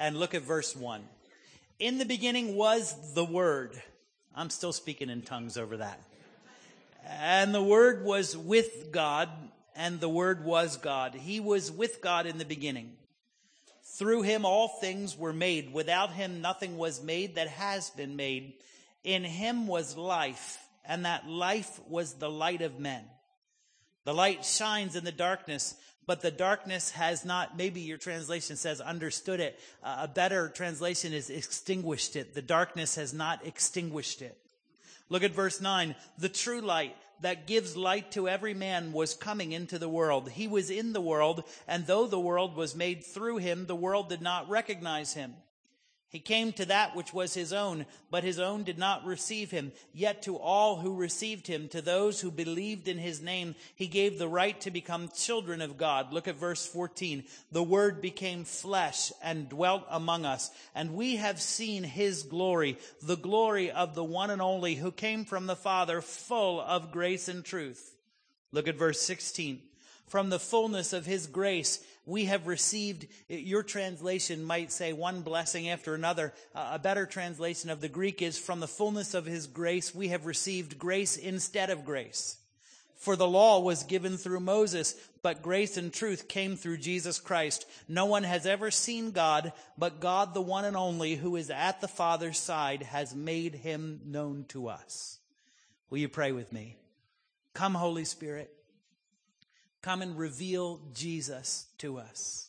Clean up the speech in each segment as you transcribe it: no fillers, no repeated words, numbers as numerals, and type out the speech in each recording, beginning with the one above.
and look at verse 1. In the beginning was the Word. I'm still speaking in tongues over that. And the Word was with God, and the Word was God. He was with God in the beginning. Through him all things were made. Without him nothing was made that has been made. In him was life, and that life was the light of men. The light shines in the darkness, but the darkness has not, maybe your translation says understood it. A better translation is extinguished it. The darkness has not extinguished it. Look at verse 9. The true light that gives light to every man was coming into the world. He was in the world, and though the world was made through him, the world did not recognize him. He came to that which was his own, but his own did not receive him. Yet to all who received him, to those who believed in his name, he gave the right to become children of God. Look at verse 14. The Word became flesh and dwelt among us, and we have seen his glory, the glory of the one and only who came from the Father, full of grace and truth. Look at verse 16. From the fullness of his grace, we have received, your translation might say one blessing after another. A better translation of the Greek is, from the fullness of his grace, we have received grace instead of grace. For the law was given through Moses, but grace and truth came through Jesus Christ. No one has ever seen God, but God, the one and only, who is at the Father's side, has made him known to us. Will you pray with me? Come, Holy Spirit. Come and reveal Jesus to us.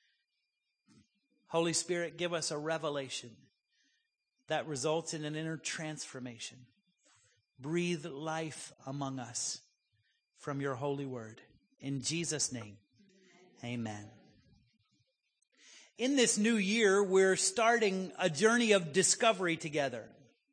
Holy Spirit, give us a revelation that results in an inner transformation. Breathe life among us from your holy word. In Jesus' name, amen. In this new year, we're starting a journey of discovery together.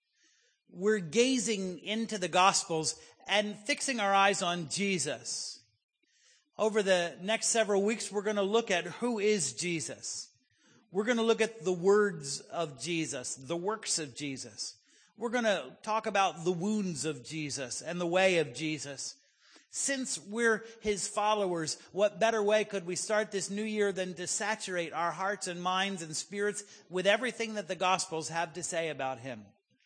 We're gazing into the Gospels and fixing our eyes on Jesus. Over the next several weeks, we're going to look at who is Jesus. We're going to look at the words of Jesus, the works of Jesus. We're going to talk about the wounds of Jesus and the way of Jesus. Since we're his followers, what better way could we start this new year than to saturate our hearts and minds and spirits with everything that the Gospels have to say about him?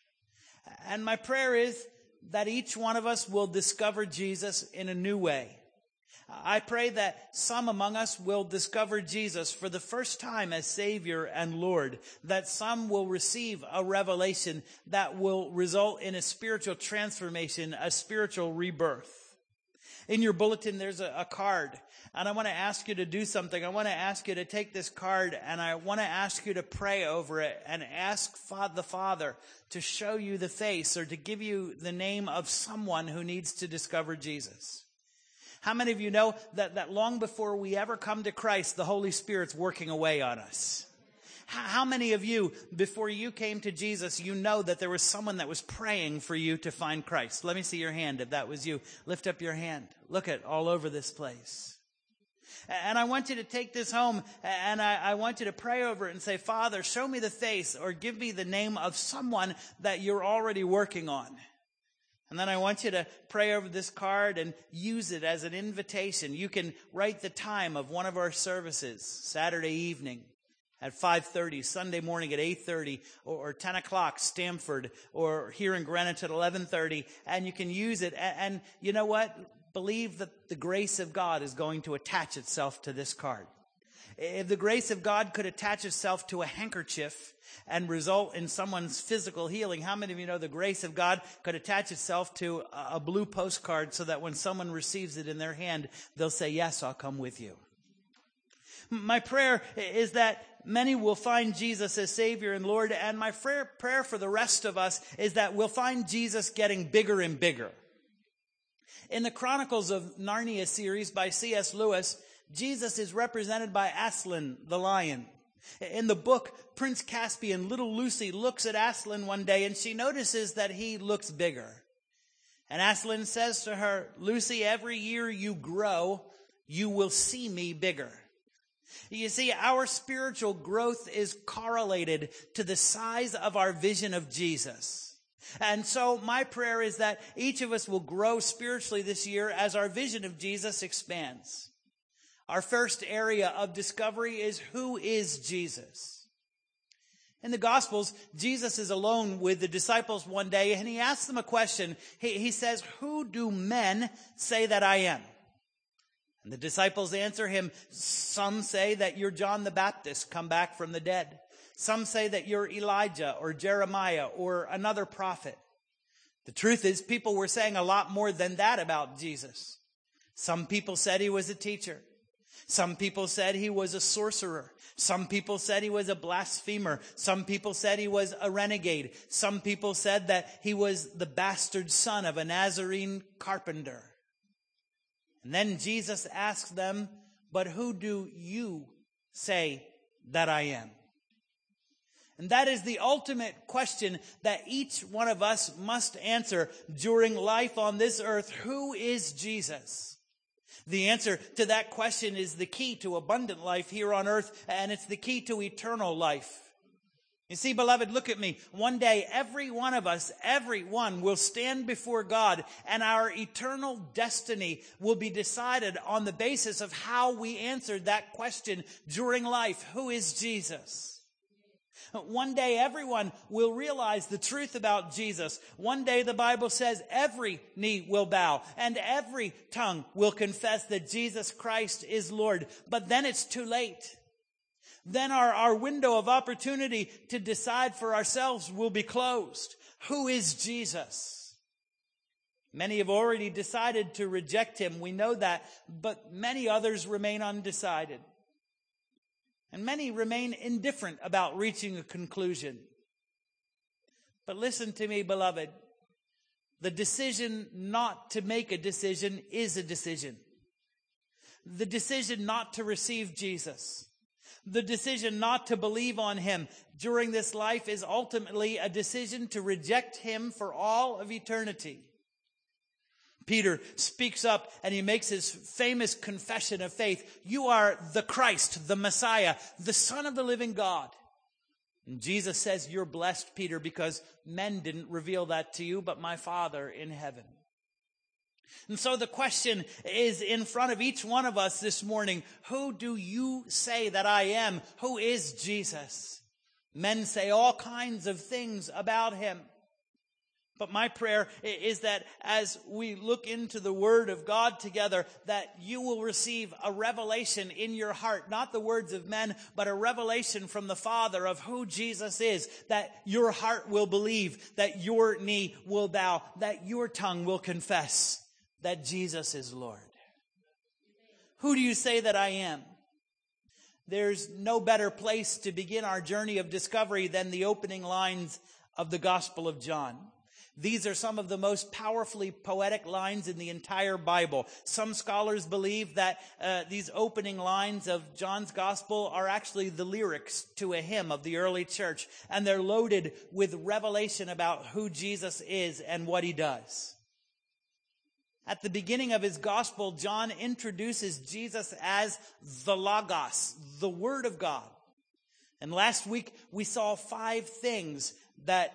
And my prayer is that each one of us will discover Jesus in a new way. I pray that some among us will discover Jesus for the first time as Savior and Lord, that some will receive a revelation that will result in a spiritual transformation, a spiritual rebirth. In your bulletin, there's a card, and I want to ask you to do something. I want to ask you to take this card, and I want to ask you to pray over it and ask the Father to show you the face or to give you the name of someone who needs to discover Jesus. How many of you know that long before we ever come to Christ, the Holy Spirit's working away on us? How many of you, before you came to Jesus, you know that there was someone that was praying for you to find Christ? Let me see your hand if that was you. Lift up your hand. Look at all over this place. And I want you to take this home, and I want you to pray over it and say, Father, show me the face or give me the name of someone that you're already working on. And then I want you to pray over this card and use it as an invitation. You can write the time of one of our services, Saturday evening at 5:30, Sunday morning at 8:30, or 10 o'clock, Stamford, or here in Greenwich at 11:30, and you can use it. And you know what? Believe that the grace of God is going to attach itself to this card. If the grace of God could attach itself to a handkerchief and result in someone's physical healing, how many of you know the grace of God could attach itself to a blue postcard so that when someone receives it in their hand, they'll say, yes, I'll come with you. My prayer is that many will find Jesus as Savior and Lord, and my prayer for the rest of us is that we'll find Jesus getting bigger and bigger. In the Chronicles of Narnia series by C.S. Lewis, Jesus is represented by Aslan, the lion. In the book, Prince Caspian, little Lucy looks at Aslan one day and she notices that he looks bigger. And Aslan says to her, Lucy, every year you grow, you will see me bigger. You see, our spiritual growth is correlated to the size of our vision of Jesus. And so my prayer is that each of us will grow spiritually this year as our vision of Jesus expands. Our first area of discovery is, who is Jesus? In the Gospels, Jesus is alone with the disciples one day, and he asks them a question. He says, "Who do men say that I am?" And the disciples answer him, "Some say that you're John the Baptist, come back from the dead. Some say that you're Elijah or Jeremiah or another prophet." The truth is, people were saying a lot more than that about Jesus. Some people said he was a teacher. Some people said he was a sorcerer. Some people said he was a blasphemer. Some people said he was a renegade. Some people said that he was the bastard son of a Nazarene carpenter. And then Jesus asks them, "But who do you say that I am?" And that is the ultimate question that each one of us must answer during life on this earth. Who is Jesus? The answer to that question is the key to abundant life here on earth, and it's the key to eternal life. You see, beloved, look at me. One day, every one of us, everyone will stand before God, and our eternal destiny will be decided on the basis of how we answered that question during life. Who is Jesus? One day everyone will realize the truth about Jesus. One day the Bible says every knee will bow and every tongue will confess that Jesus Christ is Lord. But then it's too late. Then our window of opportunity to decide for ourselves will be closed. Who is Jesus? Many have already decided to reject him. We know that. But many others remain undecided. And many remain indifferent about reaching a conclusion. But listen to me, beloved. The decision not to make a decision is a decision. The decision not to receive Jesus, the decision not to believe on him during this life is ultimately a decision to reject him for all of eternity. Peter speaks up and he makes his famous confession of faith. "You are the Christ, the Messiah, the Son of the living God." And Jesus says, "You're blessed, Peter, because men didn't reveal that to you, but my Father in heaven." And so the question is in front of each one of us this morning. Who do you say that I am? Who is Jesus? Men say all kinds of things about him. But my prayer is that as we look into the Word of God together, that you will receive a revelation in your heart, not the words of men, but a revelation from the Father of who Jesus is, that your heart will believe, that your knee will bow, that your tongue will confess that Jesus is Lord. Who do you say that I am? There's no better place to begin our journey of discovery than the opening lines of the Gospel of John. These are some of the most powerfully poetic lines in the entire Bible. Some scholars believe that these opening lines of John's Gospel are actually the lyrics to a hymn of the early church, and they're loaded with revelation about who Jesus is and what he does. At the beginning of his Gospel, John introduces Jesus as the Logos, the Word of God. And last week, we saw 5 things that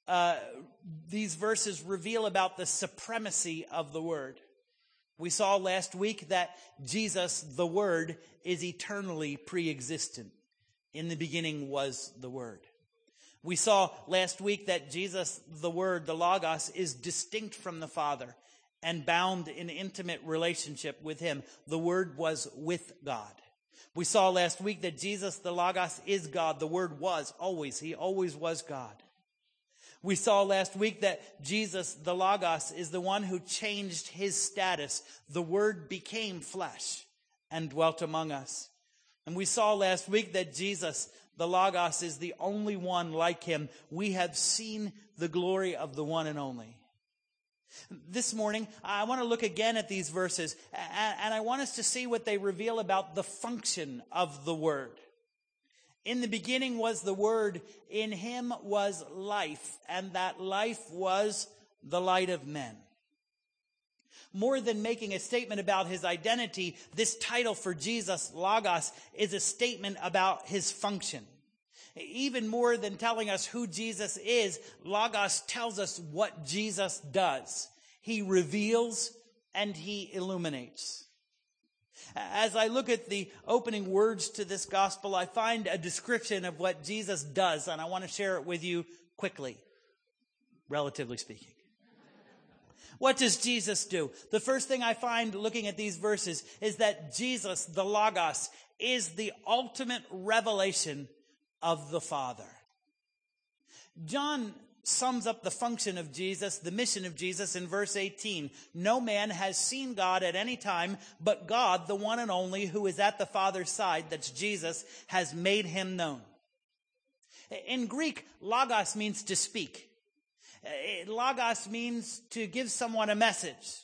these verses reveal about the supremacy of the Word. We saw last week that Jesus, the Word, is eternally pre-existent. In the beginning was the Word. We saw last week that Jesus, the Word, the Logos, is distinct from the Father and bound in intimate relationship with him. The Word was with God. We saw last week that Jesus, the Logos, is God. The Word was always. He always was God. We saw last week that Jesus, the Logos, is the one who changed his status. The Word became flesh and dwelt among us. And we saw last week that Jesus, the Logos, is the only one like him. We have seen the glory of the one and only. This morning, I want to look again at these verses, and I want us to see what they reveal about the function of the Word. In the beginning was the Word, in him was life, and that life was the light of men. More than making a statement about his identity, this title for Jesus, Logos, is a statement about his function. Even more than telling us who Jesus is, Logos tells us what Jesus does. He reveals and he illuminates. As I look at the opening words to this gospel, I find a description of what Jesus does, and I want to share it with you quickly, relatively speaking. What does Jesus do? The first thing I find looking at these verses is that Jesus, the Logos, is the ultimate revelation of the Father. John sums up the function of Jesus, the mission of Jesus in verse 18. No man has seen God at any time, but God, the one and only, who is at the Father's side, that's Jesus, has made him known. In Greek, logos means to speak. Logos means to give someone a message.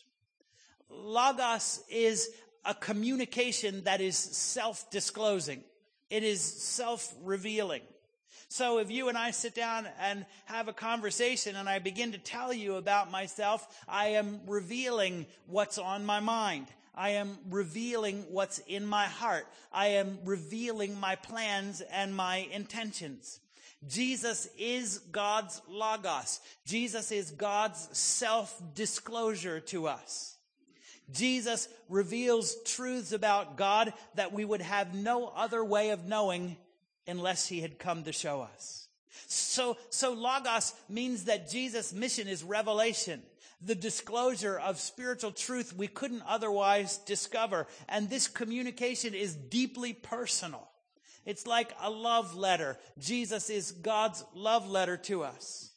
Logos is a communication that is self-disclosing. It is self-revealing. So if you and I sit down and have a conversation and I begin to tell you about myself, I am revealing what's on my mind. I am revealing what's in my heart. I am revealing my plans and my intentions. Jesus is God's Logos. Jesus is God's self-disclosure to us. Jesus reveals truths about God that we would have no other way of knowing unless he had come to show us. So Logos means that Jesus' mission is revelation, the disclosure of spiritual truth we couldn't otherwise discover. And this communication is deeply personal. It's like a love letter. Jesus is God's love letter to us.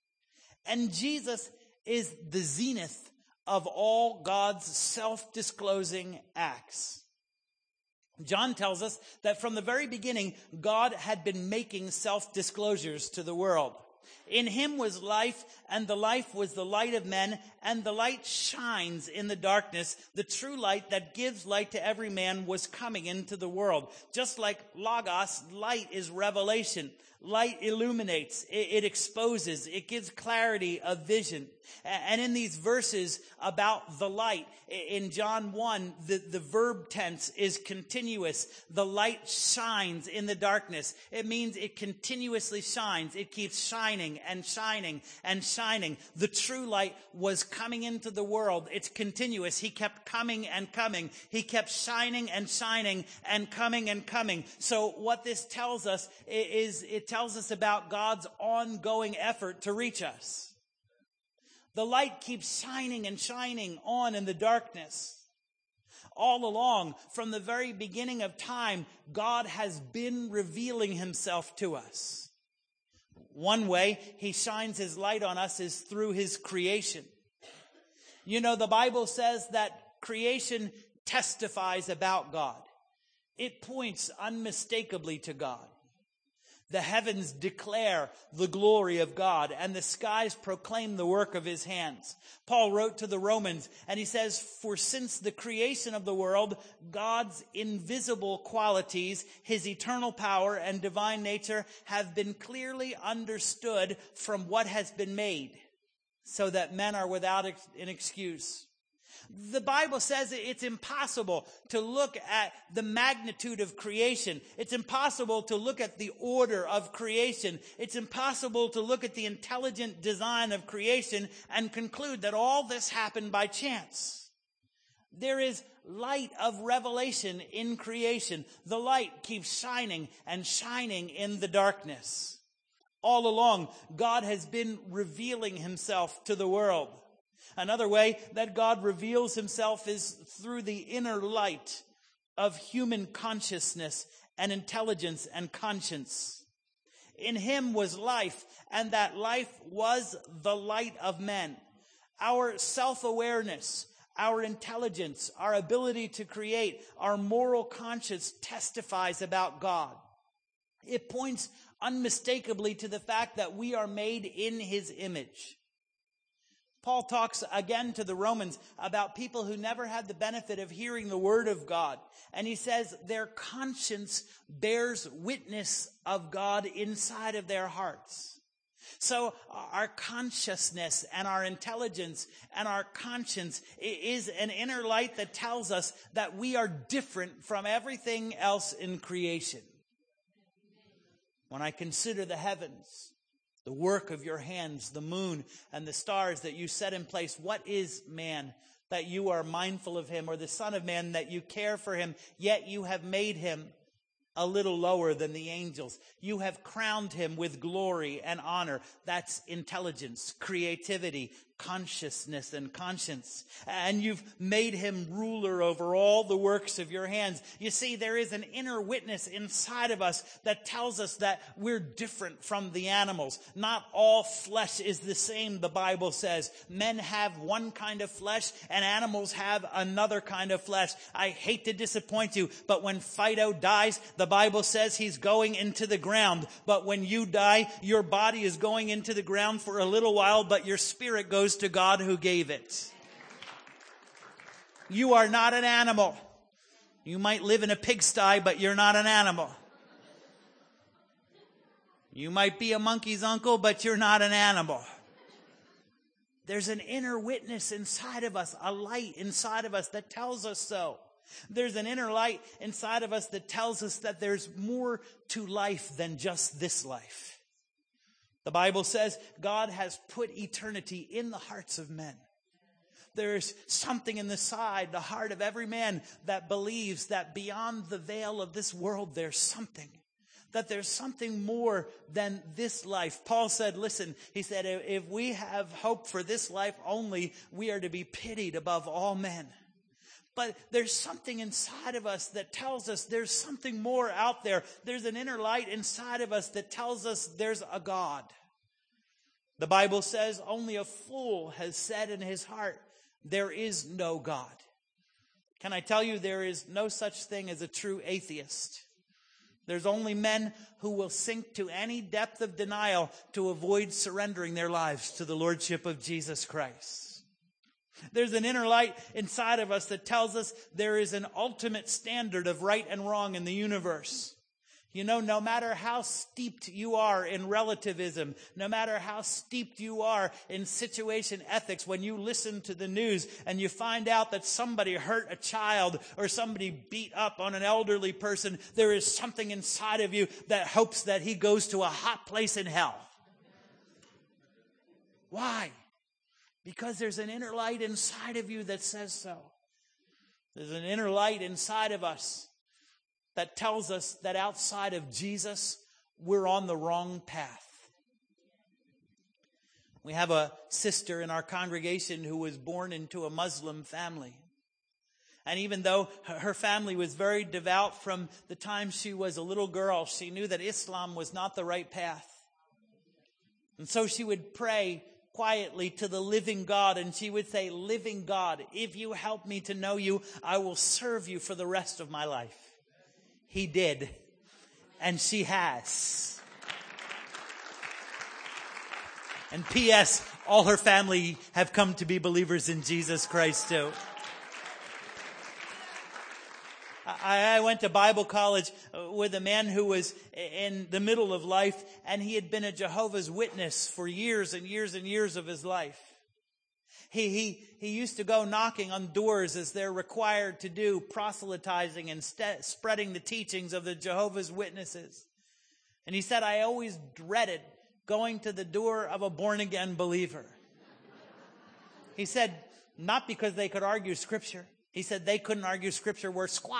And Jesus is the zenith of all God's self-disclosing acts. John tells us that from the very beginning, God had been making self-disclosures to the world. In him was life, and the life was the light of men, and the light shines in the darkness. The true light that gives light to every man was coming into the world. Just like Logos, light is revelation. Light illuminates, it exposes, it gives clarity of vision. And in these verses about the light, in John 1, the verb tense is continuous. The light shines in the darkness. It means it continuously shines. It keeps shining and shining and shining. The true light was coming into the world. It's continuous. He kept coming and coming. He kept shining and shining and coming and coming. So what this tells us is it tells us about God's ongoing effort to reach us. The light keeps shining and shining on in the darkness. All along, from the very beginning of time, God has been revealing himself to us. One way he shines his light on us is through his creation. You know, the Bible says that creation testifies about God. It points unmistakably to God. The heavens declare the glory of God, and the skies proclaim the work of his hands. Paul wrote to the Romans, and he says, "For since the creation of the world, God's invisible qualities, his eternal power and divine nature, have been clearly understood from what has been made, so that men are without an excuse." The Bible says it's impossible to look at the magnitude of creation. It's impossible to look at the order of creation. It's impossible to look at the intelligent design of creation and conclude that all this happened by chance. There is light of revelation in creation. The light keeps shining and shining in the darkness. All along, God has been revealing himself to the world. Another way that God reveals himself is through the inner light of human consciousness and intelligence and conscience. In him was life, and that life was the light of men. Our self-awareness, our intelligence, our ability to create, our moral conscience testifies about God. It points unmistakably to the fact that we are made in his image. Paul talks again to the Romans about people who never had the benefit of hearing the word of God. And he says their conscience bears witness of God inside of their hearts. So our consciousness and our intelligence and our conscience is an inner light that tells us that we are different from everything else in creation. When I consider the heavens, the work of your hands, the moon and the stars that you set in place, what is man that you are mindful of him, or the Son of Man that you care for him, yet you have made him a little lower than the angels. You have crowned him with glory and honor. That's intelligence, creativity, consciousness, and conscience. And you've made him ruler over all the works of your hands. You see, there is an inner witness inside of us that tells us that we're different from the animals. Not all flesh is the same, the Bible says. Men have one kind of flesh and animals have another kind of flesh. I hate to disappoint you, but when Fido dies, the Bible says he's going into the ground. But when you die, your body is going into the ground for a little while, but your spirit goes to God who gave it. You are not an animal. You might live in a pigsty, but you're not an animal. You might be a monkey's uncle, but you're not an animal. There's an inner witness inside of us, a light inside of us that tells us so. There's an inner light inside of us that tells us that there's more to life than just this life. The Bible says God has put eternity in the hearts of men. There's something in the heart of every man that believes that beyond the veil of this world there's something. That there's something more than this life. Paul said, listen, he said, if we have hope for this life only, we are to be pitied above all men. But there's something inside of us that tells us there's something more out there. There's an inner light inside of us that tells us there's a God. The Bible says only a fool has said in his heart, there is no God. Can I tell you, there is no such thing as a true atheist. There's only men who will sink to any depth of denial to avoid surrendering their lives to the Lordship of Jesus Christ. There's an inner light inside of us that tells us there is an ultimate standard of right and wrong in the universe. You know, no matter how steeped you are in relativism, no matter how steeped you are in situation ethics, when you listen to the news and you find out that somebody hurt a child or somebody beat up on an elderly person, there is something inside of you that hopes that he goes to a hot place in hell. Why? Because there's an inner light inside of you that says so. There's an inner light inside of us that tells us that outside of Jesus, we're on the wrong path. We have a sister in our congregation who was born into a Muslim family. And even though her family was very devout from the time she was a little girl, she knew that Islam was not the right path. And so she would pray quietly to the living God, and she would say, living God, if you help me to know you, I will serve you for the rest of my life. He did, and she has. And P.S., all her family have come to be believers in Jesus Christ too. I went to Bible college with a man who was in the middle of life, and he had been a Jehovah's Witness for years and years and years of his life. He used to go knocking on doors as they're required to do, proselytizing and spreading the teachings of the Jehovah's Witnesses. And he said, I always dreaded going to the door of a born-again believer. He said, not because they could argue Scripture. He said they couldn't argue Scripture worth squat.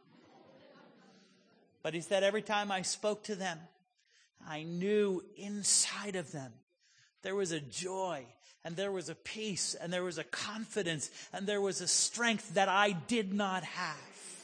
But he said every time I spoke to them, I knew inside of them there was a joy, and there was a peace, and there was a confidence, and there was a strength that I did not have.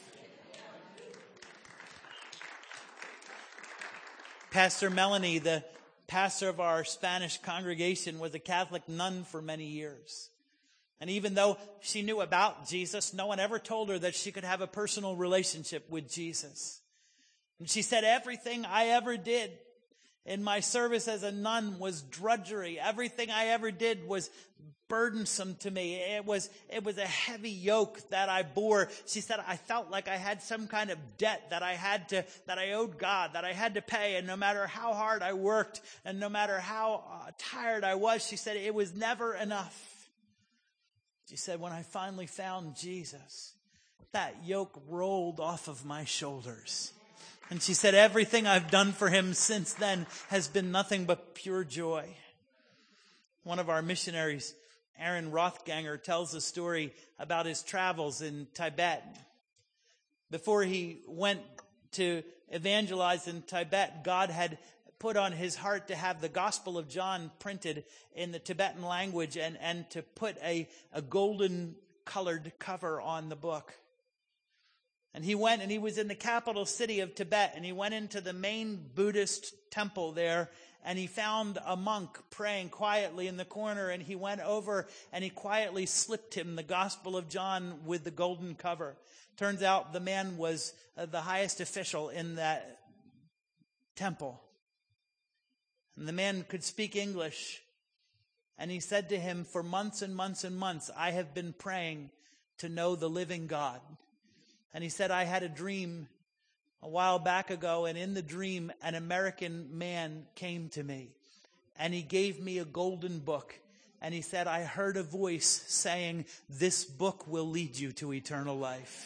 Pastor Melanie, the pastor of our Spanish congregation, was a Catholic nun for many years. And even though she knew about Jesus, no one ever told her that she could have a personal relationship with Jesus. And she said, everything I ever did in my service as a nun was drudgery. Everything I ever did was burdensome to me. It was a heavy yoke that I bore. She said, I felt like I had some kind of debt that I owed God, that I had to pay. And no matter how hard I worked and no matter how tired I was, she said, it was never enough. She said, when I finally found Jesus, that yoke rolled off of my shoulders. And she said, everything I've done for him since then has been nothing but pure joy. One of our missionaries Aaron Rothganger tells a story about his travels in Tibet. Before he went to evangelize in Tibet, God had put on his heart to have the Gospel of John printed in the Tibetan language and to put a golden colored cover on the book. And he went and he was in the capital city of Tibet, and he went into the main Buddhist temple there, and he found a monk praying quietly in the corner, and he went over and he quietly slipped him the Gospel of John with the golden cover. Turns out the man was the highest official in that temple. And the man could speak English. And he said to him, "For months and months and months, I have been praying to know the living God." And he said, "I had a dream a while back ago, and in the dream, an American man came to me, and he gave me a golden book. And he said, I heard a voice saying, 'This book will lead you to eternal life.'"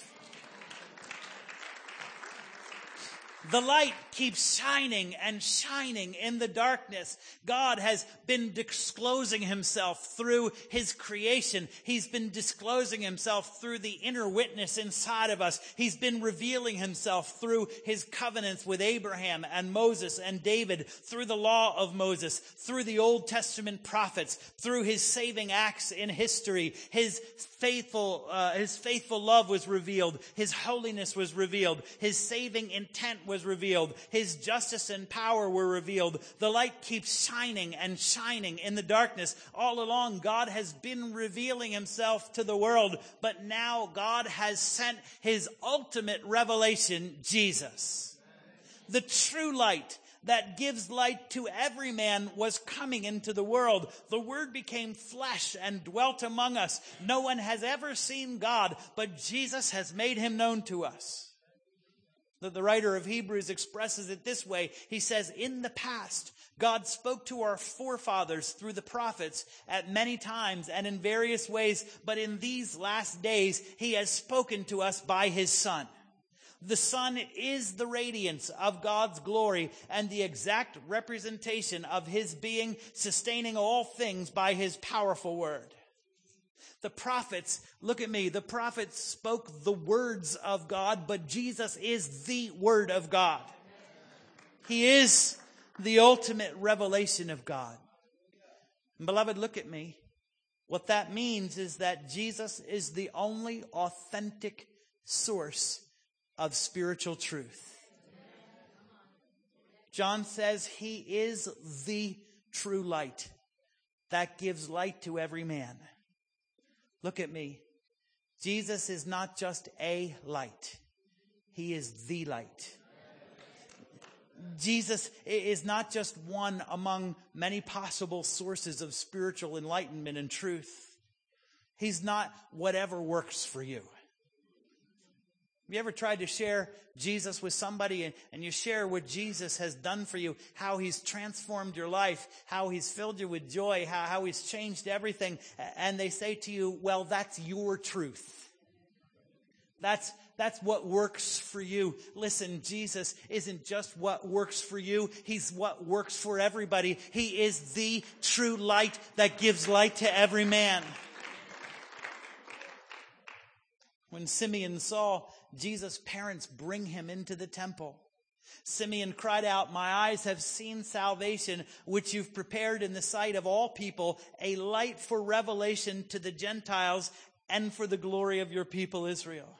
The light keeps shining and shining in the darkness. God has been disclosing himself through his creation. He's been disclosing himself through the inner witness inside of us. He's been revealing himself through his covenants with Abraham and Moses and David, through the law of Moses, through the Old Testament prophets, through his saving acts in history. His faithful love was revealed. His holiness was revealed. His saving intent was revealed. His justice and power were revealed. The light keeps shining and shining in the darkness. All along, God has been revealing himself to the world, but now God has sent his ultimate revelation, Jesus. The true light that gives light to every man was coming into the world. The Word became flesh and dwelt among us. No one has ever seen God, but Jesus has made him known to us. The writer of Hebrews expresses it this way. He says, "In the past, God spoke to our forefathers through the prophets at many times and in various ways, but in these last days, he has spoken to us by his Son. The Son is the radiance of God's glory and the exact representation of his being, sustaining all things by his powerful word." The prophets, look at me, the prophets spoke the words of God, but Jesus is the Word of God. He is the ultimate revelation of God. And beloved, look at me. What that means is that Jesus is the only authentic source of spiritual truth. John says he is the true light that gives light to every man. Look at me. Jesus is not just a light. He is the light. Jesus is not just one among many possible sources of spiritual enlightenment and truth. He's not whatever works for you. Have you ever tried to share Jesus with somebody and you share what Jesus has done for you, how he's transformed your life, how he's filled you with joy, how he's changed everything, and they say to you, "Well, that's your truth. That's what works for you." Listen, Jesus isn't just what works for you. He's what works for everybody. He is the true light that gives light to every man. When Simeon saw Jesus' parents bring him into the temple, Simeon cried out, "My eyes have seen salvation, which you've prepared in the sight of all people, a light for revelation to the Gentiles and for the glory of your people Israel."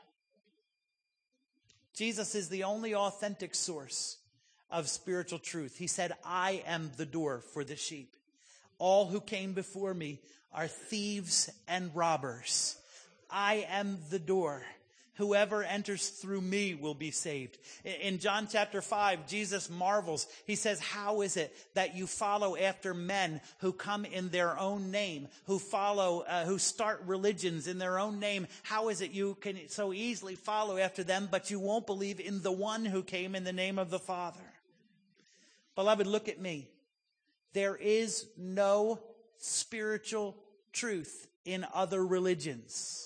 Jesus is the only authentic source of spiritual truth. He said, "I am the door for the sheep. All who came before me are thieves and robbers. I am the door. Whoever enters through me will be saved." In John chapter 5, Jesus marvels. He says, "How is it that you follow after men who come in their own name, who start religions in their own name? How is it you can so easily follow after them, but you won't believe in the one who came in the name of the Father?" Beloved, look at me. There is no spiritual truth in other religions.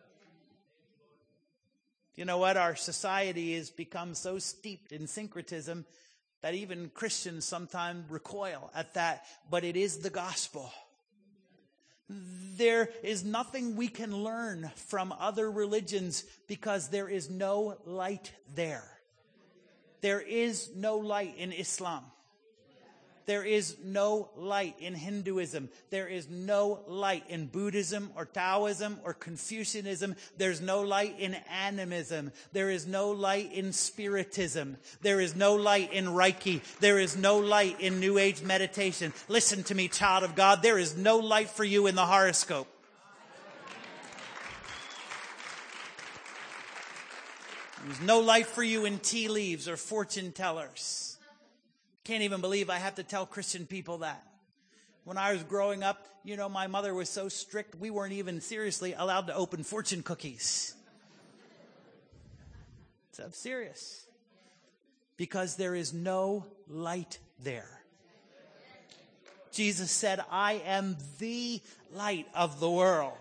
You know what? Our society has become so steeped in syncretism that even Christians sometimes recoil at that. But it is the gospel. There is nothing we can learn from other religions because there is no light there. There is no light in Islam. There is no light in Hinduism. There is no light in Buddhism or Taoism or Confucianism. There's no light in animism. There is no light in Spiritism. There is no light in Reiki. There is no light in New Age meditation. Listen to me, child of God. There is no light for you in the horoscope. There's no light for you in tea leaves or fortune tellers. Can't even believe I have to tell Christian people that. When I was growing up, my mother was so strict, we weren't even seriously allowed to open fortune cookies. So I'm serious. Because there is no light there. Jesus said, I am the light of the world.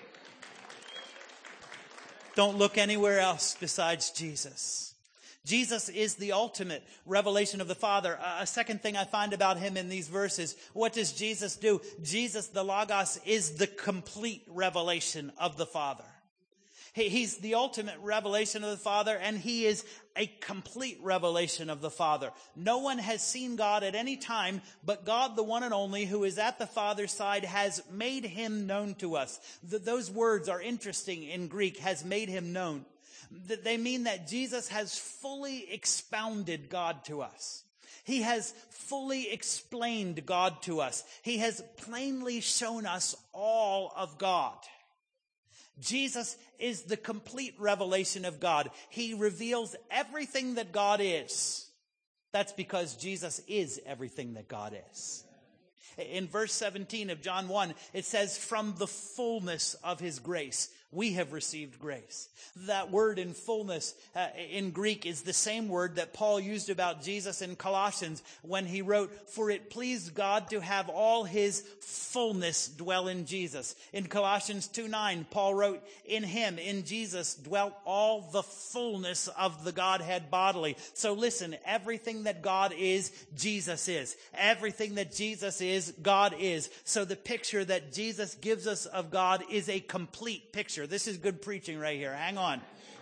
Don't look anywhere else besides Jesus. Jesus is the ultimate revelation of the Father. A second thing I find about him in these verses, what does Jesus do? Jesus, the Logos, is the complete revelation of the Father. He's the ultimate revelation of the Father, and he is a complete revelation of the Father. No one has seen God at any time, but God, the one and only, who is at the Father's side, has made him known to us. Those words are interesting in Greek, has made him known. They mean that Jesus has fully expounded God to us. He has fully explained God to us. He has plainly shown us all of God. Jesus is the complete revelation of God. He reveals everything that God is. That's because Jesus is everything that God is. In verse 17 of John 1, it says, from the fullness of his grace, we have received grace. That word in fullness in Greek is the same word that Paul used about Jesus in Colossians when he wrote, for it pleased God to have all his fullness dwell in Jesus. In Colossians 2:9, Paul wrote, in him, in Jesus, dwelt all the fullness of the Godhead bodily. So listen, everything that God is, Jesus is. Everything that Jesus is, God is. So the picture that Jesus gives us of God is a complete picture. This is good preaching right here. Hang on.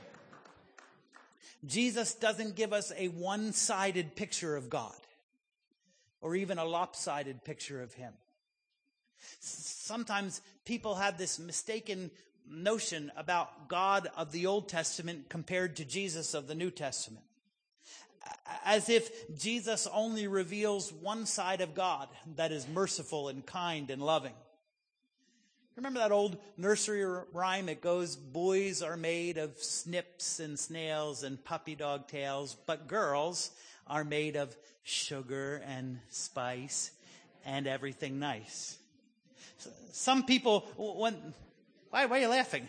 Jesus doesn't give us a one-sided picture of God or even a lopsided picture of him. Sometimes people have this mistaken notion about God of the Old Testament compared to Jesus of the New Testament. As if Jesus only reveals one side of God that is merciful and kind and loving. Remember that old nursery rhyme? It goes, boys are made of snips and snails and puppy dog tails, but girls are made of sugar and spice and everything nice. Some people, why are you laughing?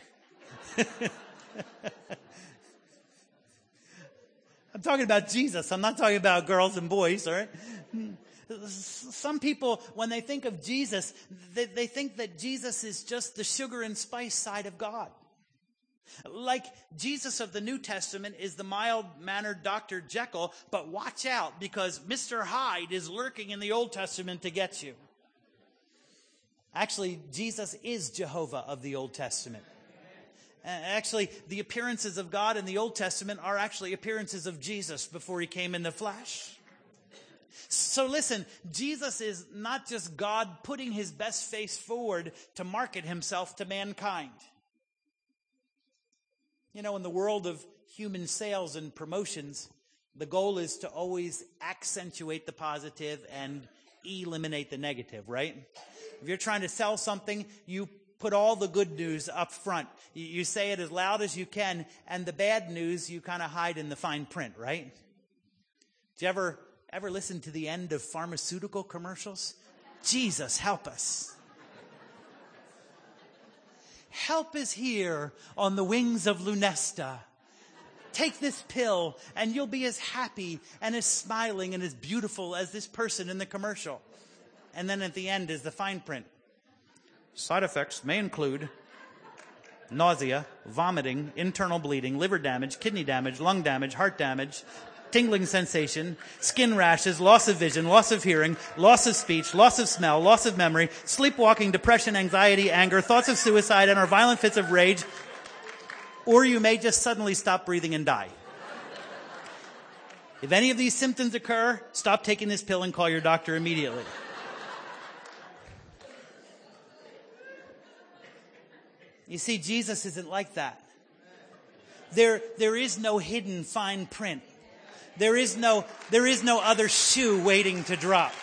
I'm talking about Jesus. I'm not talking about girls and boys, all right? Some people, when they think of Jesus, they think that Jesus is just the sugar and spice side of God. Like Jesus of the New Testament is the mild-mannered Dr. Jekyll, but watch out because Mr. Hyde is lurking in the Old Testament to get you. Actually, Jesus is Jehovah of the Old Testament. Actually, the appearances of God in the Old Testament are actually appearances of Jesus before he came in the flesh. So listen, Jesus is not just God putting his best face forward to market himself to mankind. In the world of human sales and promotions, the goal is to always accentuate the positive and eliminate the negative, right? If you're trying to sell something, you put all the good news up front. You say it as loud as you can, and the bad news you kind of hide in the fine print, right? Do you ever listen to the end of pharmaceutical commercials? Jesus, help us. Help is here on the wings of Lunesta. Take this pill and you'll be as happy and as smiling and as beautiful as this person in the commercial. And then at the end is the fine print. Side effects may include nausea, vomiting, internal bleeding, liver damage, kidney damage, lung damage, heart damage, tingling sensation, skin rashes, loss of vision, loss of hearing, loss of speech, loss of smell, loss of memory, sleepwalking, depression, anxiety, anger, thoughts of suicide, and or violent fits of rage. Or you may just suddenly stop breathing and die. If any of these symptoms occur, stop taking this pill and call your doctor immediately. You see, Jesus isn't like that. There is no hidden fine print. There is no other shoe waiting to drop.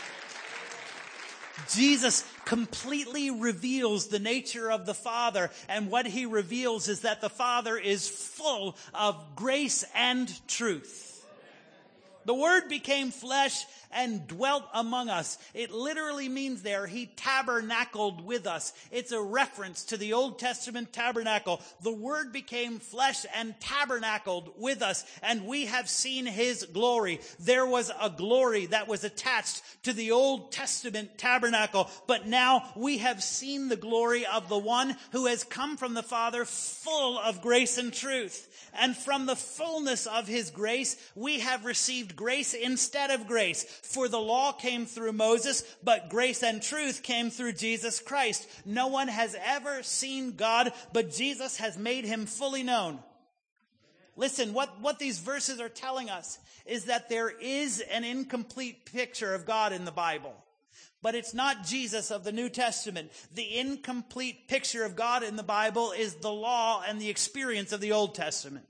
Jesus completely reveals the nature of the Father, and what he reveals is that the Father is full of grace and truth. The Word became flesh and dwelt among us. It literally means there, he tabernacled with us. It's a reference to the Old Testament tabernacle. The Word became flesh and tabernacled with us, and we have seen his glory. There was a glory that was attached to the Old Testament tabernacle, but now we have seen the glory of the one who has come from the Father, full of grace and truth. And from the fullness of his grace, we have received grace instead of grace. For the law came through Moses, but grace and truth came through Jesus Christ. No one has ever seen God, but Jesus has made him fully known. Listen, what these verses are telling us is that there is an incomplete picture of God in the Bible. But it's not Jesus of the New Testament. The incomplete picture of God in the Bible is the law and the experience of the Old Testament.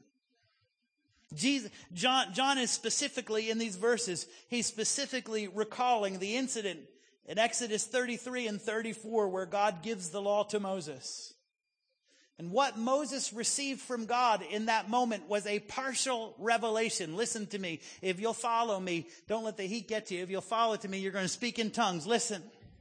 John is specifically, in these verses, he's specifically recalling the incident in Exodus 33 and 34 where God gives the law to Moses. And what Moses received from God in that moment was a partial revelation. Listen to me. If you'll follow me, don't let the heat get to you. If you'll follow to me, you're going to speak in tongues. Listen.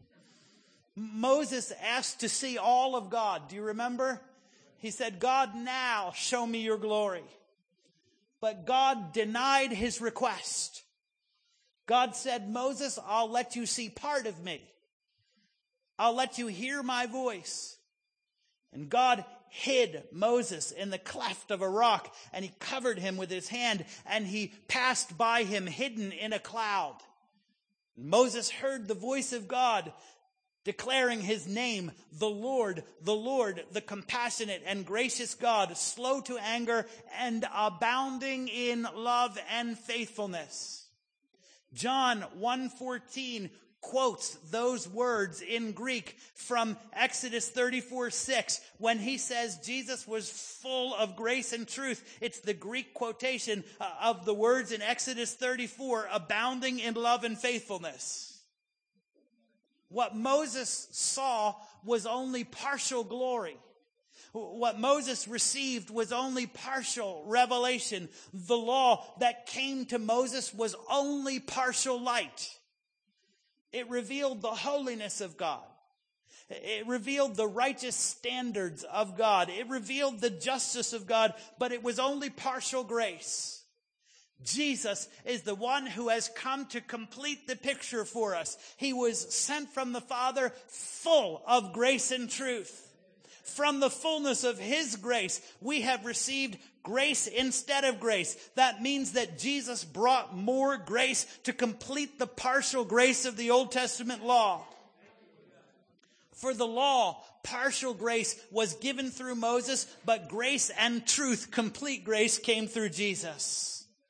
Moses asked to see all of God. Do you remember? He said, God, now show me your glory. But God denied his request. God said, Moses, I'll let you see part of me. I'll let you hear my voice. And God hid Moses in the cleft of a rock, and he covered him with his hand, and he passed by him hidden in a cloud. Moses heard the voice of God declaring his name, the Lord, the compassionate and gracious God, slow to anger and abounding in love and faithfulness. John 1:14 quotes those words in Greek from Exodus 34:6 when he says Jesus was full of grace and truth. It's the Greek quotation of the words in Exodus 34, abounding in love and faithfulness. What Moses saw was only partial glory. What Moses received was only partial revelation. The law that came to Moses was only partial light. It revealed the holiness of God. It revealed the righteous standards of God. It revealed the justice of God, but it was only partial grace. Jesus is the one who has come to complete the picture for us. He was sent from the Father full of grace and truth. From the fullness of his grace, we have received grace instead of grace. That means that Jesus brought more grace to complete the partial grace of the Old Testament law. For the law, partial grace was given through Moses, but grace and truth, complete grace, came through Jesus.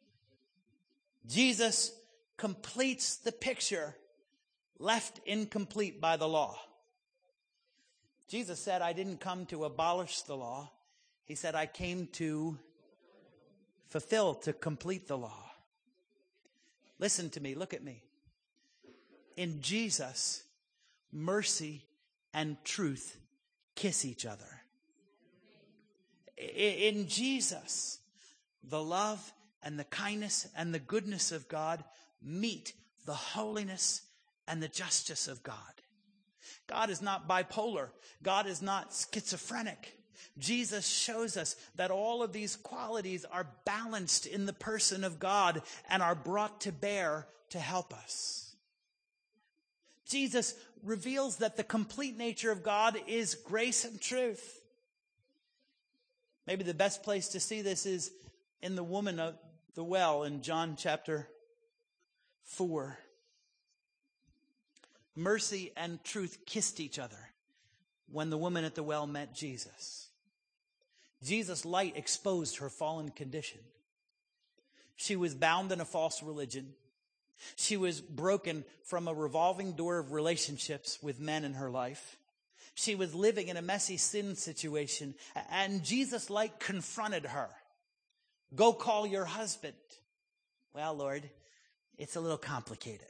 Jesus completes the picture left incomplete by the law. Jesus said, I didn't come to abolish the law. He said, I came to fulfill, to complete the law. Listen to me, look at me. In Jesus, mercy and truth kiss each other. In Jesus, the love and the kindness and the goodness of God meet the holiness and the justice of God. God is not bipolar. God is not schizophrenic. Jesus shows us that all of these qualities are balanced in the person of God and are brought to bear to help us. Jesus reveals that the complete nature of God is grace and truth. Maybe the best place to see this is in the woman the well in John chapter 4. Mercy and truth kissed each other when the woman at the well met Jesus. Jesus' light exposed her fallen condition. She was bound in a false religion. She was broken from a revolving door of relationships with men in her life. She was living in a messy sin situation, and Jesus' light confronted her. Go call your husband. Well, Lord, it's a little complicated.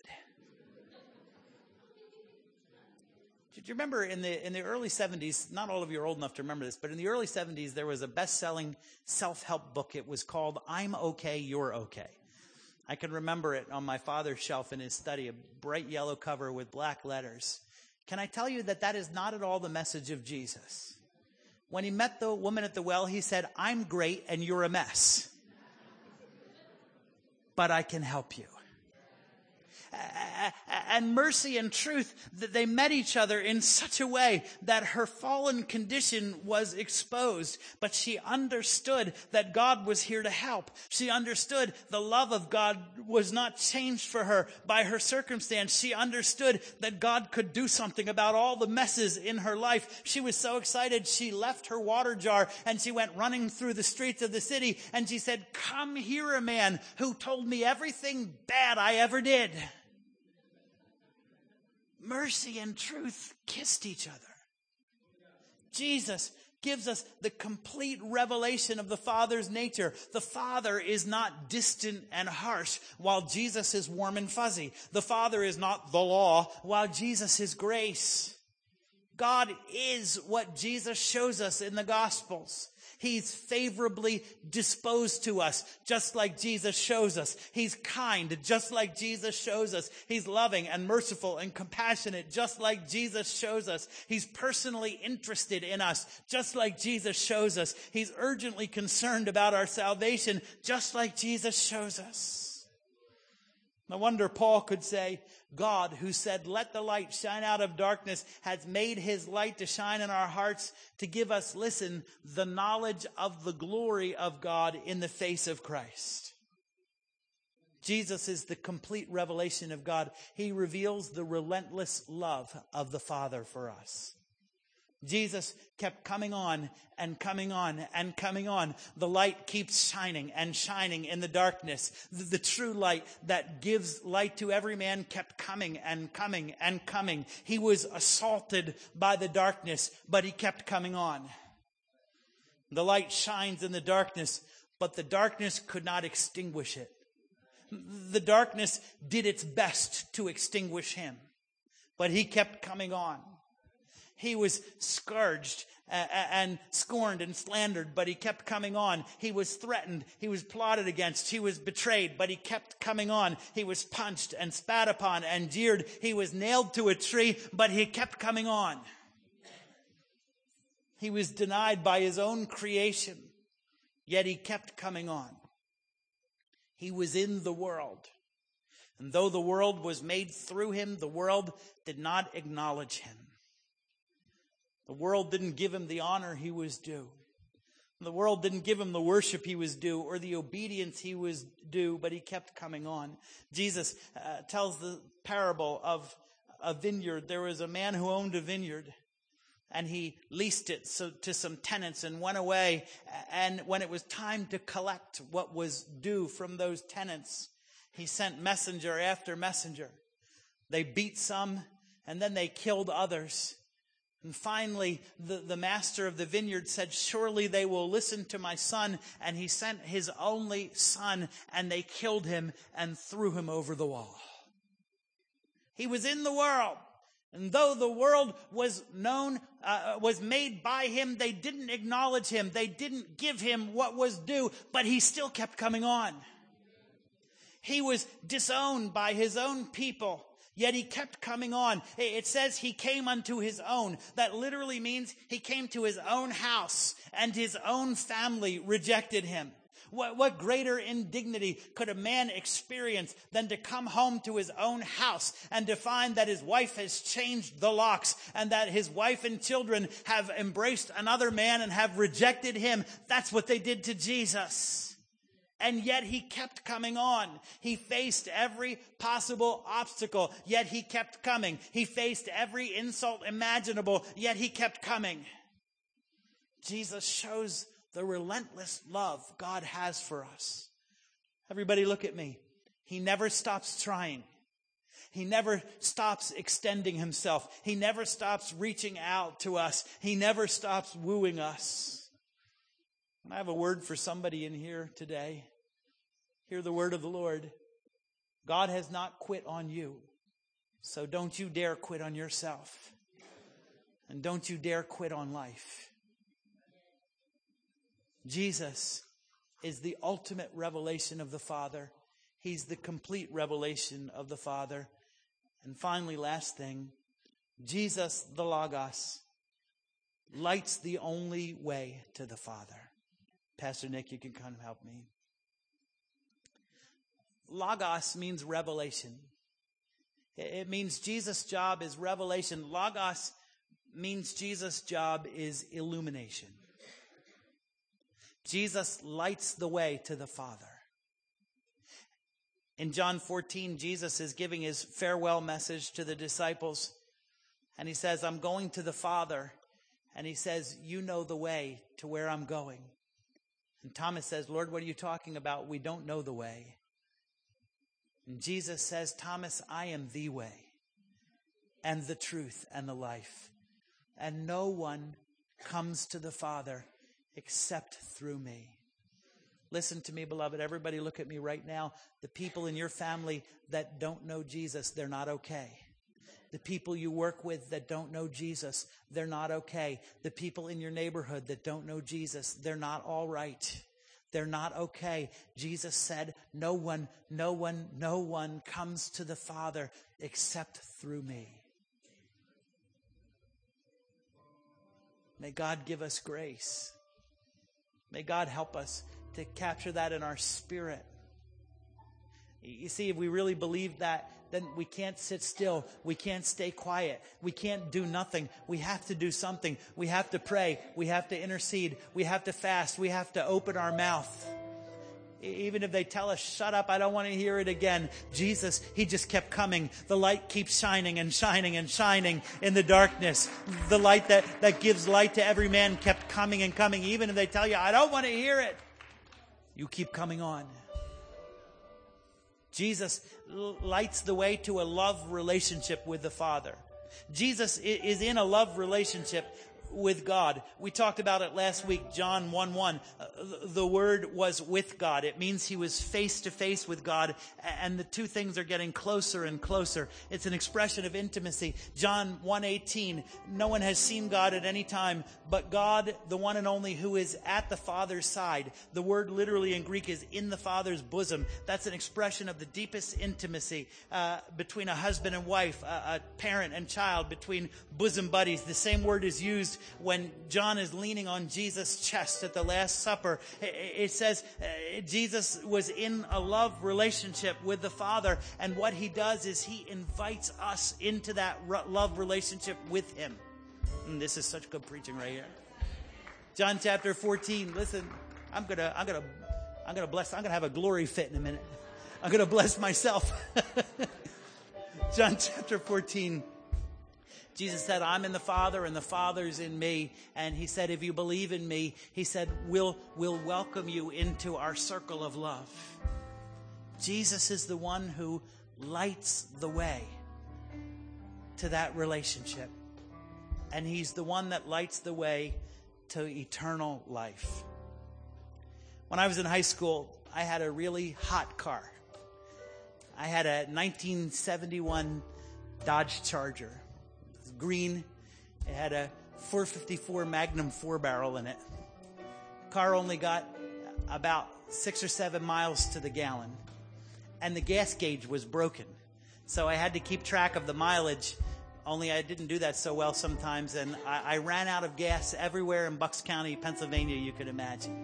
Do you remember in the early 70s, not all of you are old enough to remember this, but in the early 70s, there was a best-selling self-help book. It was called I'm Okay, You're Okay. I can remember it on my father's shelf in his study, a bright yellow cover with black letters. Can I tell you that that is not at all the message of Jesus? When he met the woman at the well, he said, I'm great and you're a mess. But I can help you. And mercy and truth, that they met each other in such a way that her fallen condition was exposed. But she understood that God was here to help. She understood the love of God was not changed for her by her circumstance. She understood that God could do something about all the messes in her life. She was so excited, she left her water jar and she went running through the streets of the city. And she said, come hear a man who told me everything bad I ever did. Mercy and truth kissed each other. Jesus gives us the complete revelation of the Father's nature. The Father is not distant and harsh, while Jesus is warm and fuzzy. The Father is not the law, while Jesus is grace. God is what Jesus shows us in the Gospels. He's favorably disposed to us, just like Jesus shows us. He's kind, just like Jesus shows us. He's loving and merciful and compassionate, just like Jesus shows us. He's personally interested in us, just like Jesus shows us. He's urgently concerned about our salvation, just like Jesus shows us. No wonder Paul could say, God, who said, let the light shine out of darkness, has made his light to shine in our hearts to give us, listen, the knowledge of the glory of God in the face of Christ. Jesus is the complete revelation of God. He reveals the relentless love of the Father for us. Jesus kept coming on and coming on and coming on. The light keeps shining and shining in the darkness. The true light that gives light to every man kept coming and coming and coming. He was assaulted by the darkness, but he kept coming on. The light shines in the darkness, but the darkness could not extinguish it. The darkness did its best to extinguish him, but he kept coming on. He was scourged and scorned and slandered, but he kept coming on. He was threatened. He was plotted against. He was betrayed, but he kept coming on. He was punched and spat upon and jeered. He was nailed to a tree, but he kept coming on. He was denied by his own creation, yet he kept coming on. He was in the world. And though the world was made through him, the world did not acknowledge him. The world didn't give him the honor he was due. The world didn't give him the worship he was due or the obedience he was due, but he kept coming on. Jesus tells the parable of a vineyard. There was a man who owned a vineyard, and he leased it to some tenants and went away. And when it was time to collect what was due from those tenants, he sent messenger after messenger. They beat some, and then they killed others. And finally, the master of the vineyard said, surely they will listen to my son. And he sent his only son, and they killed him and threw him over the wall. He was in the world. And though the world was made by him, they didn't acknowledge him. They didn't give him what was due, but he still kept coming on. He was disowned by his own people, yet he kept coming on. It says he came unto his own. That literally means he came to his own house, and his own family rejected him. What greater indignity could a man experience than to come home to his own house and to find that his wife has changed the locks and that his wife and children have embraced another man and have rejected him? That's what they did to Jesus. and yet he kept coming on. He faced every possible obstacle, yet he kept coming. He faced every insult imaginable, yet he kept coming. Jesus shows the relentless love God has for us. Everybody look at me. He never stops trying. He never stops extending himself. He never stops reaching out to us. He never stops wooing us. And I have a word for somebody in here today. Hear the word of the Lord. God has not quit on you. So don't you dare quit on yourself. And don't you dare quit on life. Jesus is the ultimate revelation of the Father. He's the complete revelation of the Father. And finally, last thing, Jesus, the Logos, lights the only way to the Father. Pastor Nick, you can kind of help me. Logos means revelation. It means Jesus' job is revelation. Logos means Jesus' job is illumination. Jesus lights the way to the Father. In John 14, Jesus is giving his farewell message to the disciples. And he says, I'm going to the Father. And he says, you know the way to where I'm going. And Thomas says, Lord, what are you talking about? We don't know the way. And Jesus says, Thomas, I am the way and the truth and the life. And no one comes to the Father except through me. Listen to me, beloved. Everybody look at me right now. The people in your family that don't know Jesus, they're not okay. The people you work with that don't know Jesus, they're not okay. The people in your neighborhood that don't know Jesus, they're not all right. They're not okay. Jesus said, no one comes to the Father except through me. May God give us grace. May God help us to capture that in our spirit. You see, if we really believe that, then we can't sit still. We can't stay quiet. We can't do nothing. We have to do something. We have to pray. We have to intercede. We have to fast. We have to open our mouth. Even if they tell us, shut up, I don't want to hear it again. Jesus, he just kept coming. The light keeps shining and shining and shining in the darkness. The light that gives light to every man kept coming and coming. Even if they tell you, I don't want to hear it, you keep coming on. Jesus lights the way to a love relationship with the Father. Jesus is in a love relationship with God. We talked about it last week, John 1:1. The Word was with God. It means he was face to face with God, and the two things are getting closer and closer. It's an expression of intimacy. John 1:18, no one has seen God at any time, but God, the one and only, who is at the Father's side. The word literally in Greek is in the Father's bosom. That's an expression of the deepest intimacy between a husband and wife, a parent and child, between bosom buddies. The same word is used when John is leaning on Jesus' chest at the Last Supper. It says Jesus was in a love relationship with the Father, and what he does is he invites us into that love relationship with him. And this is such good preaching right here. John chapter 14. Listen, I'm gonna have a glory fit in a minute. I'm gonna bless myself. John chapter 14. Jesus said, I'm in the Father and the Father's in me. And he said, if you believe in me, he said, we'll welcome you into our circle of love. Jesus is the one who lights the way to that relationship. And he's the one that lights the way to eternal life. When I was in high school, I had a really hot car. I had a 1971 Dodge Charger. Green. It had a 454 Magnum 4-barrel in it. Car only got about 6 or 7 miles to the gallon. And the gas gauge was broken. So I had to keep track of the mileage. Only I didn't do that so well sometimes. And I ran out of gas everywhere in Bucks County, Pennsylvania, you could imagine.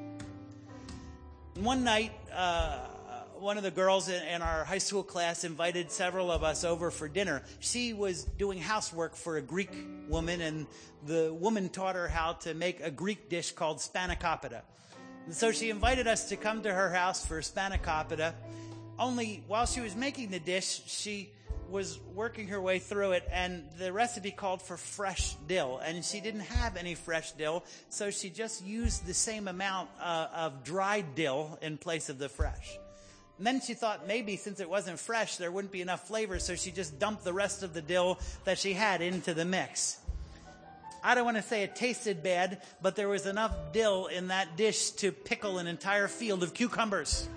One night, one of the girls in our high school class invited several of us over for dinner. She was doing housework for a Greek woman, and the woman taught her how to make a Greek dish called spanakopita. And so she invited us to come to her house for spanakopita. Only while she was making the dish, she was working her way through it, and the recipe called for fresh dill, and she didn't have any fresh dill, so she just used the same amount of dried dill in place of the fresh. And then she thought maybe since it wasn't fresh, there wouldn't be enough flavor, so she just dumped the rest of the dill that she had into the mix. I don't want to say it tasted bad, but there was enough dill in that dish to pickle an entire field of cucumbers.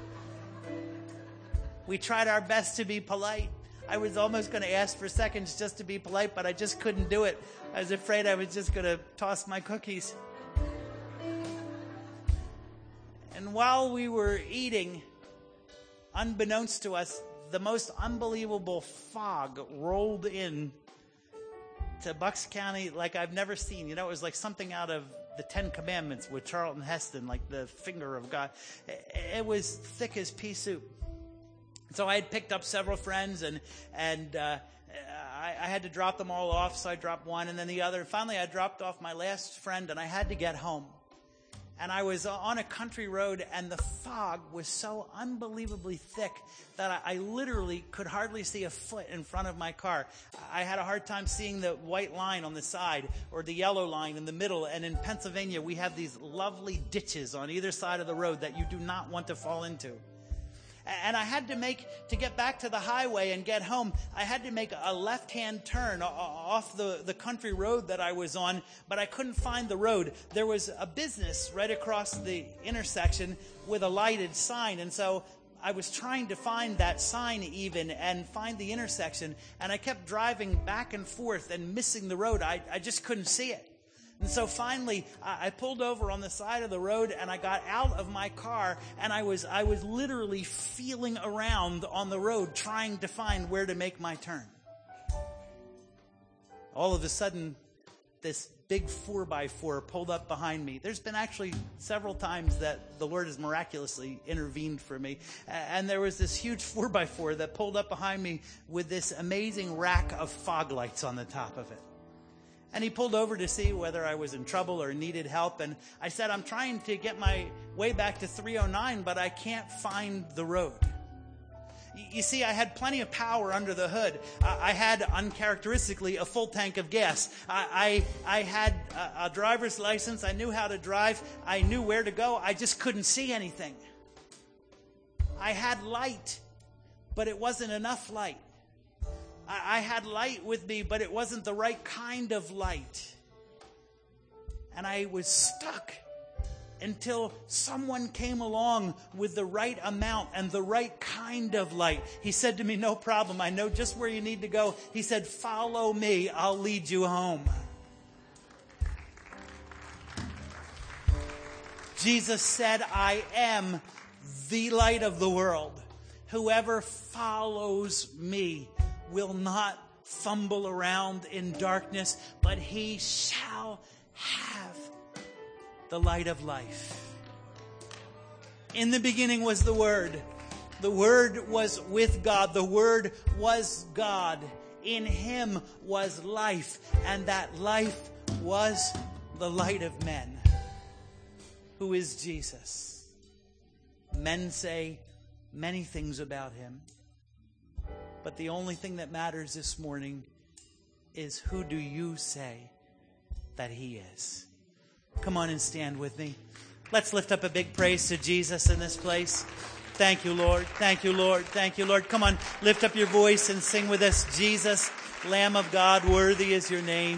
We tried our best to be polite. I was almost going to ask for seconds just to be polite, but I just couldn't do it. I was afraid I was just going to toss my cookies. And while we were eating, unbeknownst to us, the most unbelievable fog rolled in to Bucks County like I've never seen. You know, it was like something out of the Ten Commandments with Charlton Heston, like the finger of God. It was thick as pea soup. So I had picked up several friends, and I had to drop them all off, so I dropped one and then the other. Finally, I dropped off my last friend, and I had to get home. And I was on a country road, and the fog was so unbelievably thick that I literally could hardly see a foot in front of my car. I had a hard time seeing the white line on the side or the yellow line in the middle. And in Pennsylvania, we have these lovely ditches on either side of the road that you do not want to fall into. And I had to get back to the highway and get home, I had to make a left-hand turn off the country road that I was on, but I couldn't find the road. There was a business right across the intersection with a lighted sign, and so I was trying to find that sign even and find the intersection, and I kept driving back and forth and missing the road. I just couldn't see it. And so finally, I pulled over on the side of the road, and I got out of my car, and I was literally feeling around on the road trying to find where to make my turn. All of a sudden, this big 4x4 pulled up behind me. There's been actually several times that the Lord has miraculously intervened for me. And there was this huge 4x4 that pulled up behind me with this amazing rack of fog lights on the top of it. And he pulled over to see whether I was in trouble or needed help. And I said, I'm trying to get my way back to 309, but I can't find the road. You see, I had plenty of power under the hood. I had, uncharacteristically, a full tank of gas. I had a driver's license. I knew how to drive. I knew where to go. I just couldn't see anything. I had light, but it wasn't enough light. I had light with me, but it wasn't the right kind of light. And I was stuck until someone came along with the right amount and the right kind of light. He said to me, no problem. I know just where you need to go. He said, follow me. I'll lead you home. Jesus said, I am the light of the world. Whoever follows me will not fumble around in darkness, but he shall have the light of life. In the beginning was the Word. The Word was with God. The Word was God. In him was life, and that life was the light of men. Who is Jesus? Men say many things about him. But the only thing that matters this morning is, who do you say that he is? Come on and stand with me. Let's lift up a big praise to Jesus in this place. Thank you, Lord. Thank you, Lord. Thank you, Lord. Come on, lift up your voice and sing with us. Jesus, Lamb of God, worthy is your name.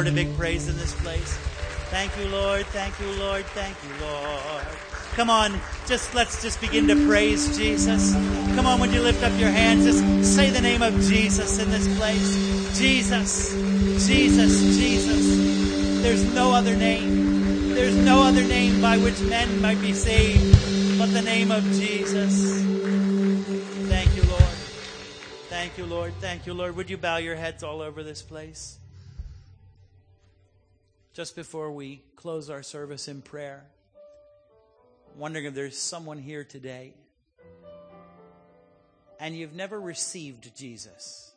Lord a big praise in this place? Thank you, Lord. Thank you, Lord. Thank you, Lord. Come on, let's just begin to praise Jesus. Come on, when you lift up your hands, just say the name of Jesus in this place. Jesus, Jesus, Jesus. There's no other name. There's no other name by which men might be saved but the name of Jesus. Thank you, Lord. Thank you, Lord. Thank you, Lord. Would you bow your heads all over this place? Just before we close our service in prayer, I'm wondering if there's someone here today and you've never received Jesus,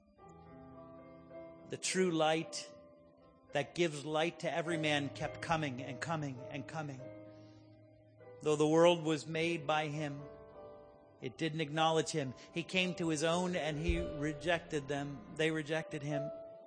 the true light that gives light to every man kept coming and coming and coming. Though the world was made by him, it didn't acknowledge him. He came to his own and he rejected them. They rejected him.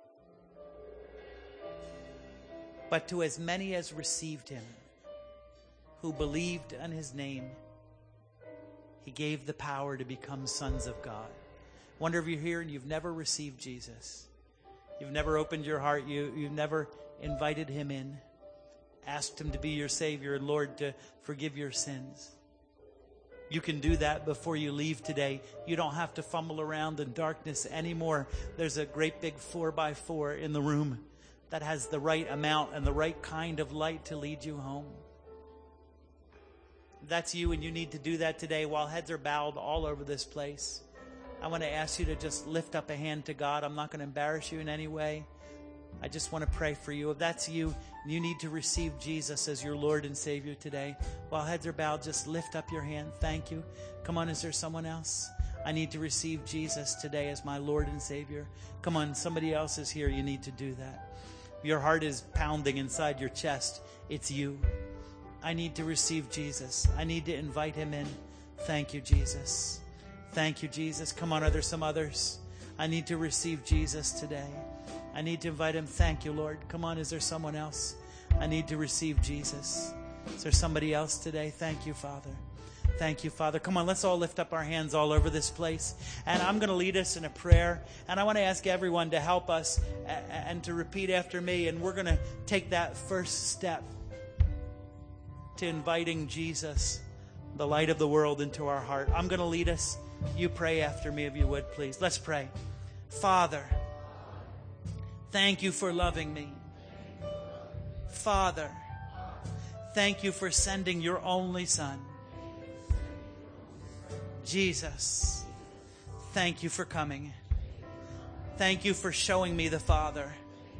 But to as many as received him, who believed on his name, he gave the power to become sons of God. Wonder if you're here and you've never received Jesus. You've never opened your heart. You've never invited him in, asked him to be your Savior and Lord, to forgive your sins. You can do that before you leave today. You don't have to fumble around in darkness anymore. There's a great big 4x4 in the room that has the right amount and the right kind of light to lead you home. If that's you and you need to do that today while heads are bowed all over this place, I want to ask you to just lift up a hand to God. I'm not going to embarrass you in any way. I just want to pray for you. If that's you and you need to receive Jesus as your Lord and Savior today, while heads are bowed, just lift up your hand. Thank you. Come on, is there someone else? I need to receive Jesus today as my Lord and Savior. Come on, somebody else is here. You need to do that. Your heart is pounding inside your chest. It's you. I need to receive Jesus. I need to invite him in. Thank you, Jesus. Thank you, Jesus. Come on, are there some others? I need to receive Jesus today. I need to invite him. Thank you, Lord. Come on, is there someone else? I need to receive Jesus. Is there somebody else today? Thank you, Father. Thank you, Father. Come on, let's all lift up our hands all over this place. And I'm going to lead us in a prayer. And I want to ask everyone to help us and to repeat after me. And we're going to take that first step to inviting Jesus, the light of the world, into our heart. I'm going to lead us. You pray after me if you would, please. Let's pray. Father, thank you for loving me. Father, thank you for sending your only Son. Jesus, thank you for coming. Thank you for showing me the Father.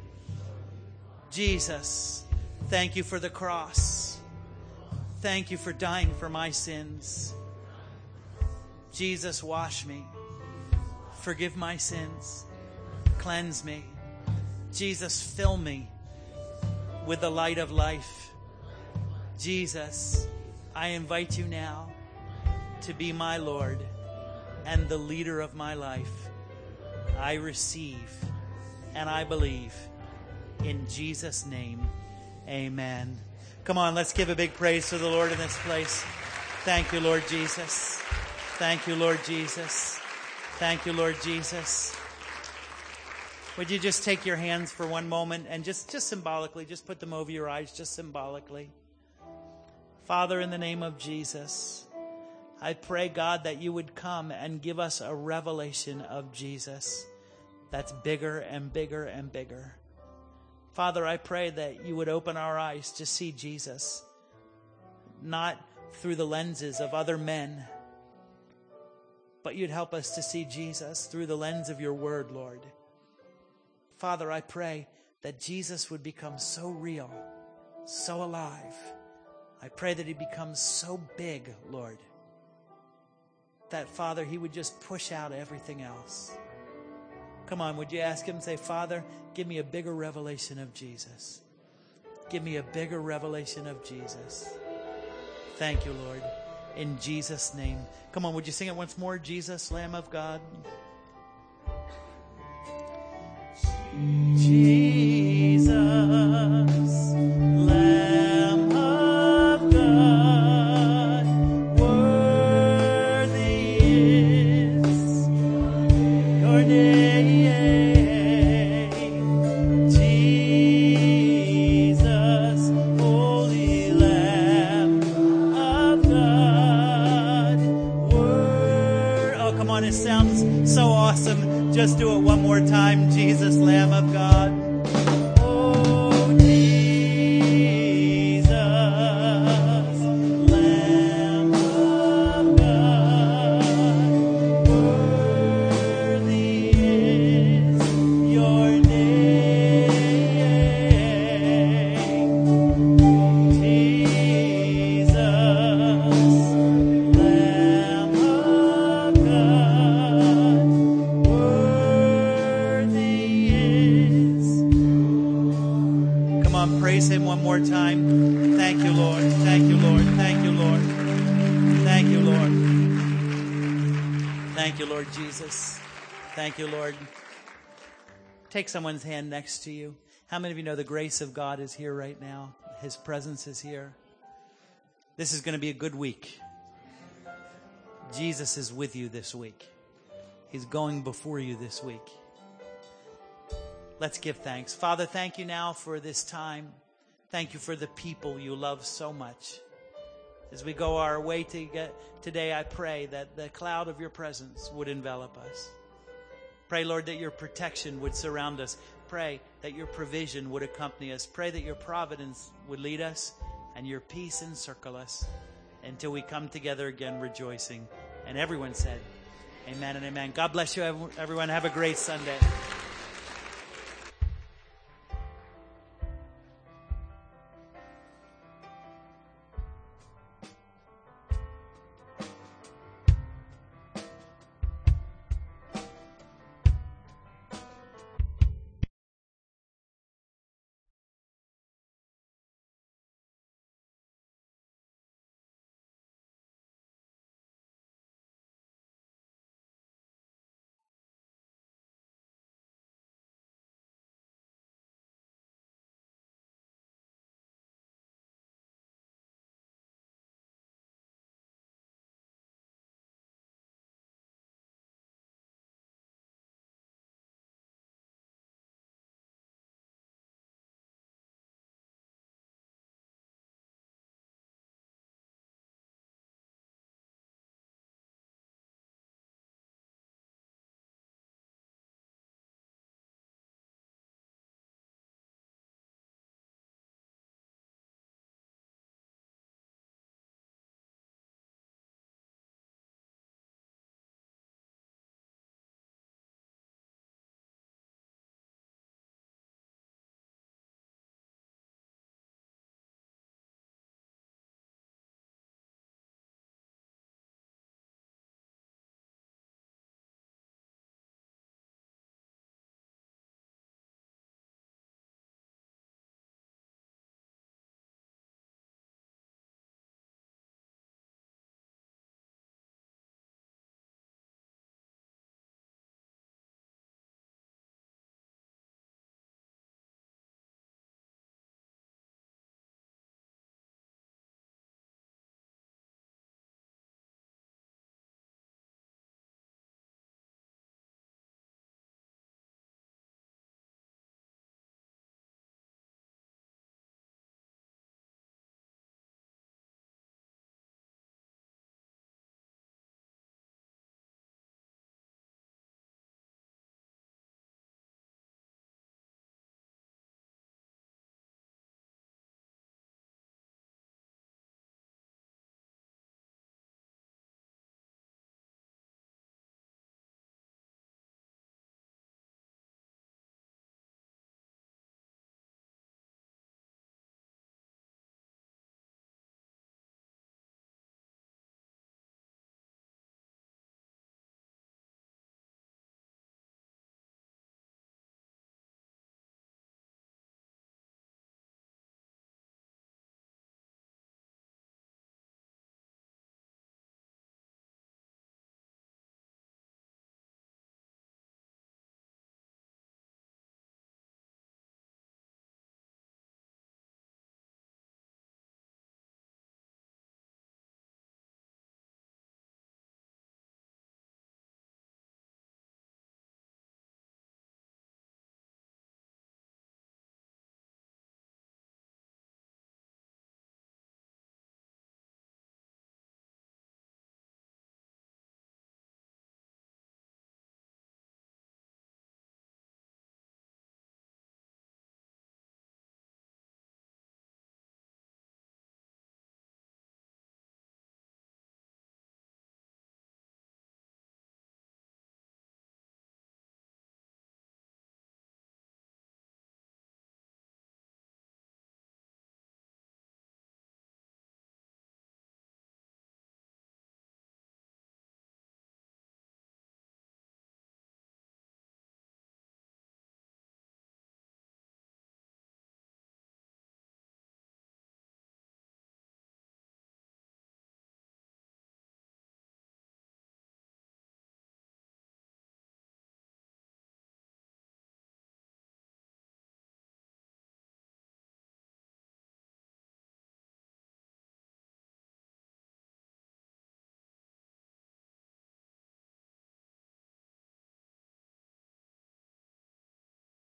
Jesus, thank you for the cross. Thank you for dying for my sins. Jesus, wash me. Forgive my sins. Cleanse me. Jesus, fill me with the light of life. Jesus, I invite you now to be my Lord and the leader of my life. I receive and I believe. In Jesus' name, amen. Come on, let's give a big praise to the Lord in this place. Thank you, Lord Jesus. Thank you, Lord Jesus. Thank you, Lord Jesus. Would you just take your hands for one moment and just symbolically, just put them over your eyes, just symbolically. Father, in the name of Jesus, I pray, God, that you would come and give us a revelation of Jesus that's bigger and bigger and bigger. Father, I pray that you would open our eyes to see Jesus, not through the lenses of other men, but you'd help us to see Jesus through the lens of your word, Lord. Father, I pray that Jesus would become so real, so alive. I pray that he becomes so big, Lord, that, Father, he would just push out everything else. Come on, would you ask him, say, Father, give me a bigger revelation of Jesus. Give me a bigger revelation of Jesus. Thank you, Lord. In Jesus' name. Come on, would you sing it once more? Jesus, Lamb of God. Jesus, Lamb of God, worthy is your name, Jesus. just do it one more time. Jesus, Lamb of God. Oh, Jesus, Lamb of God. Worthy is your name. Jesus, Lamb of God. Worthy is. Come on, praise him one more time. Thank you, Lord. Thank you, Lord. Thank you, Lord. Thank you, Lord. Thank you, Lord Jesus. Thank you, Lord. Take someone's hand next to you. How many of you know the grace of God is here right now? His presence is here. This is going to be a good week. Jesus is with you this week. He's going before you this week. Let's give thanks. Father, thank you now for this time. Thank you for the people you love so much. As we go our way today, I pray that the cloud of your presence would envelop us. Pray, Lord, that your protection would surround us. Pray that your provision would accompany us. Pray that your providence would lead us and your peace encircle us until we come together again rejoicing. And everyone said, amen and amen. God bless you, everyone. Have a great Sunday.